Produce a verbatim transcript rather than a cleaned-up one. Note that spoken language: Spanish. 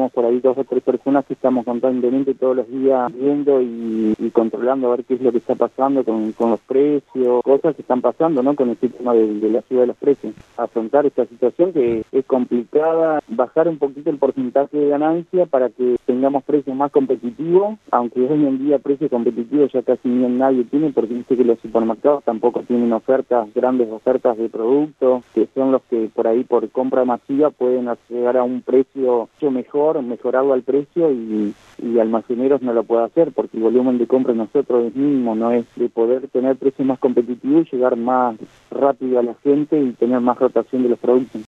somos por ahí dos o tres personas que estamos constantemente todos los días viendo y, y controlando a ver qué es lo que está pasando con, con los precios, cosas que están pasando, ¿no? Con el sistema de, de la ciudad de los precios. Afrontar esta situación que es complicada, bajar un poquito el porcentaje de ganancia para que tengamos precios más competitivos, aunque hoy en día precios competitivos ya casi ni nadie tiene, porque dice que los supermercados tampoco tienen ofertas, grandes ofertas de productos, que son los que por ahí por compra masiva pueden llegar a un precio mucho mejor, mejorarlo al precio y, y almaceneros no lo puede hacer porque el volumen de compra de nosotros es mínimo, no es de poder tener precios más competitivos y llegar más rápido a la gente y tener más rotación de los productos.